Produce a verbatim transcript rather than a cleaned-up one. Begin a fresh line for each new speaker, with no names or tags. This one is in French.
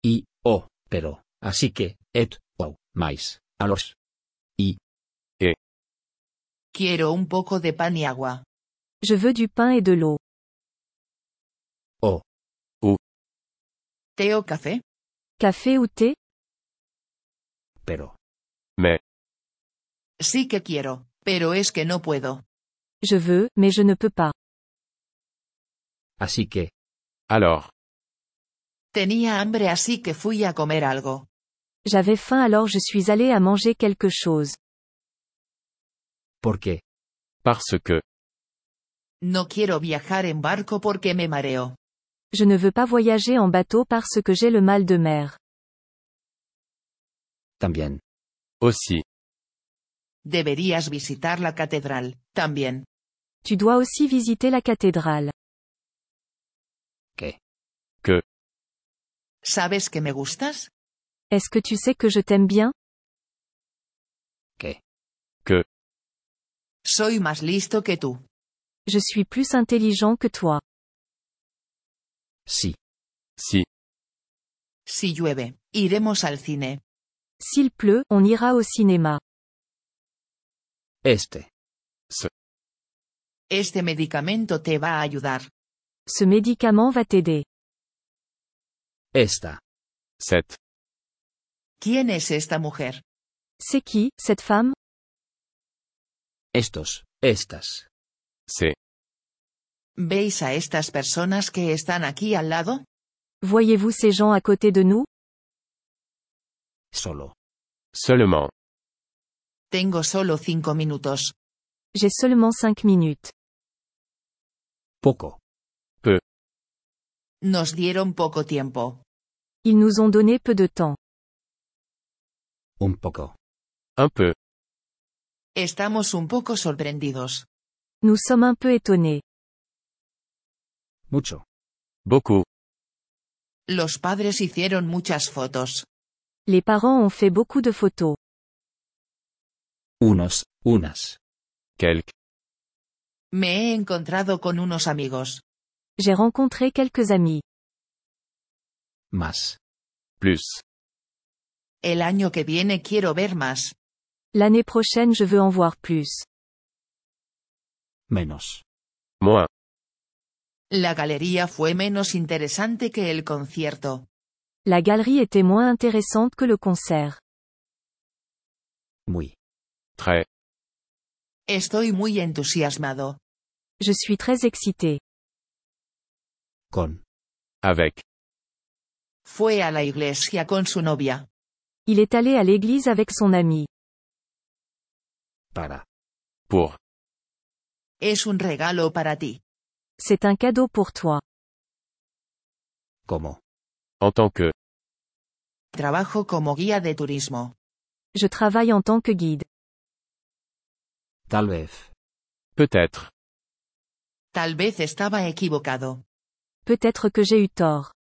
Y, oh, pero, así que, et, wow, mais, a los. Y.
Et.
Quiero un poco de pan y agua.
Je veux du pain et de l'eau.
Oh.
Ou.
¿Té o café?
Café ou thé?
Pero.
Mais.
Sí que quiero, pero es que no puedo.
Je veux, mais je ne peux pas.
Así que.
Alors.
Tenía hambre así que fui a comer algo.
J'avais faim alors je suis allé à manger quelque chose.
¿Por qué?
Parce que.
No quiero viajar en barco porque me mareo.
Je ne veux pas voyager en bateau parce que j'ai le mal de mer.
También.
Aussi.
Deberías visitar la catedral, también.
Tu dois aussi visiter la cathédrale.
¿Qué?
Que.
¿Sabes que me gustas?
Est-ce que tu sais que je t'aime bien?
¿Qué?
Que.
Soy más listo que tú.
Je suis plus intelligent que toi.
Sí.
Si.
Si llueve, iremos al cine.
S'il pleut, on ira au cinéma.
Este.
Ce.
Este medicamento te va a ayudar.
Ce médicament va t'aider.
Esta.
Cette.
¿Quién es esta mujer?
C'est qui, cette femme?
Estos. Estas.
C'est.
¿Veis a estas personas que están aquí al lado?
Voyez-vous ces gens à côté de nous?
Solo.
Seulement.
Tengo solo cinco minutos.
J'ai seulement cinq minutes.
Poco.
Peu.
Nos dieron poco tiempo.
Ils nous ont donné peu de temps.
Un poco.
Un peu.
Estamos un poco sorprendidos.
Nous sommes un peu étonnés.
Mucho.
Beaucoup.
Los padres hicieron muchas fotos.
Les parents ont fait beaucoup de photos.
Unos, unas.
Quelques.
Me he encontrado con unos amigos.
J'ai rencontré quelques amis.
Más.
Plus.
El año que viene quiero ver más.
L'année prochaine je veux en voir plus.
Menos.
Moins.
La galería fue menos interesante que el concierto.
La galerie était moins intéressante que le concert.
Muy.
Très.
Estoy muy entusiasmado.
Je suis très excité.
Con.
Avec.
Fue a la iglesia con su novia.
Il est allé à l'église avec son ami.
Para.
Pour.
Es un regalo para ti.
C'est un cadeau pour toi.
Como.
En tant que.
Trabajo como guía de turismo.
Je travaille en tant que guide.
Tal vez.
Peut-être.
Tal vez estaba equivocado.
Peut-être que j'ai eu tort.